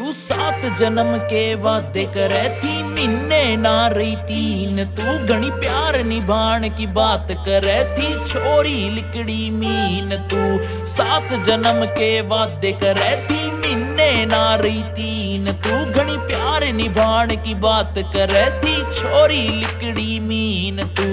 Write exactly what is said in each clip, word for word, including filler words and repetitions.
तू सात जन्म के वादे करे थी, महीने ना रही तीन। तू घनी प्यार निभान की बात करे थी, छोरी लिकड़ी मीन। तू सात जन्म के वादे करे थी, महीने ना रही तीन। तू घनी प्यार निभान की बात करे थी, छोरी लिकड़ी मीन। तू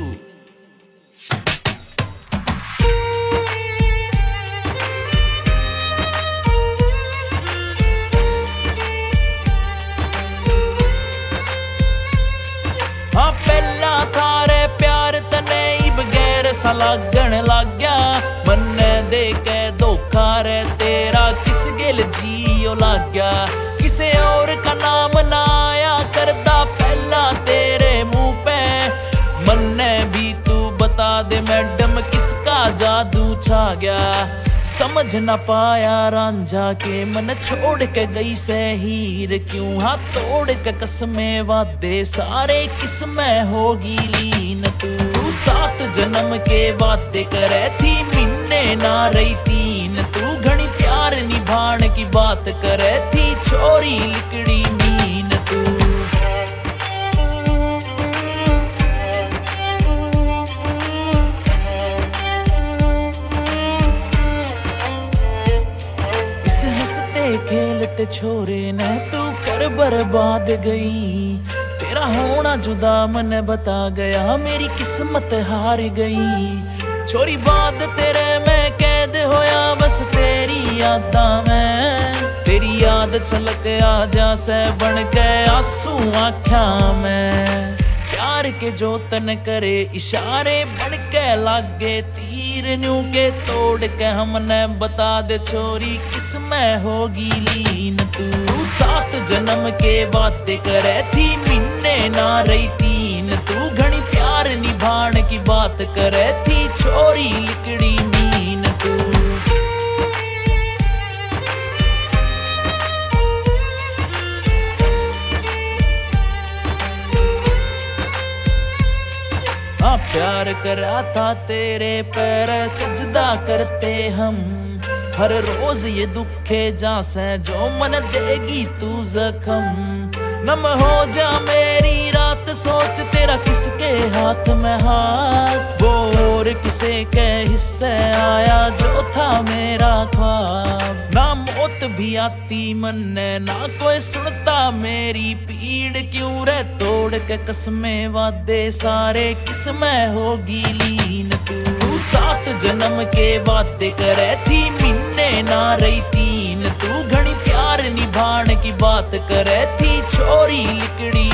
हाँ पहला थारे प्यार तने ही बगैर सा लागण लाग गया। मन्ने दे के धोखा रे तेरा किस गिल जियो लाग गया। किसे और का नाम ना आया करदा पहला तेरे मुंह पे। मन्ने भी तू बता दे मैडम किसका जादू छा गया। समझ न पाया रांझा के मन छोड़ के गई से हीर क्यों। हाथ तोड़ के कसमें वादे सारे किसमें होगी लीन। तू सात जन्म के वादे करे थी, महीने ना रही तीन। तू घनी प्यार निभान की बात करे थी, छोरी लिकड़ी मीन। तू हंसते खेलते छोरे ने तू कर बर्बाद गई। तेरा होना जुदा मन बता गया, मेरी किस्मत हार गई। छोरी बाद तेरे मैं कैद होया बस तेरी यादा में। तेरी याद छलक आ जा से बन के आंसू आँखा में। प्यार के जो तन करे इशारे बन के लागे तीर। न्यू के तोड़ के हमने बता दे छोरी किसमें होगी लीन। तू सात जन्म के वादे करे थी, महीने ना रही तीन। तू घनी प्यार निभान की बात करे थी, छोरी लिकड़ी मीन। तू हाँ प्यार करा था तेरे पैर सजदा करते हम। हर रोज ये दुखे जा से जो मन देगी तू जख्म। नम हो जा मेरी रात सोच तेरा किसके हाथ में हाथ। वो और किसे के हिस्से आया जो था मेरा ख्वाब। ना मौत भी आती मन ने ना कोई सुनता मेरी पीड़। क्यों रे तोड़ के कसमें वादे सारे किसमें होगी लीन। तू सात जन्म के वादे करे थी, महीने ना रही तीन। तू घनी प्यार निभान की बात करे थी, छोरी लिकड़ी